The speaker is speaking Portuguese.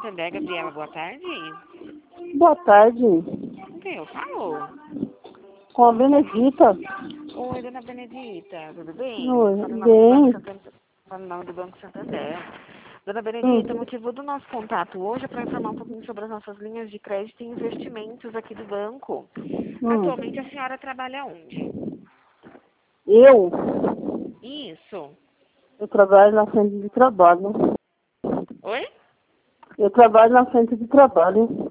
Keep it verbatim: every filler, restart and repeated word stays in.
Santander, Gabriela, boa tarde. Boa tarde. Com quem eu falo? Com a Benedita. Oi, dona Benedita, tudo bem? Oi, Fala em nome do Banco bem. Santander. Fala em nome do Banco Santander. Dona Hum. Benedita, o motivo do nosso contato hoje é para informar um pouquinho sobre as nossas linhas de crédito e investimentos aqui do banco. Hum. Atualmente a senhora trabalha onde? Eu? Isso. Eu trabalho na frente de trabalho. Oi? Eu trabalho na frente de trabalho.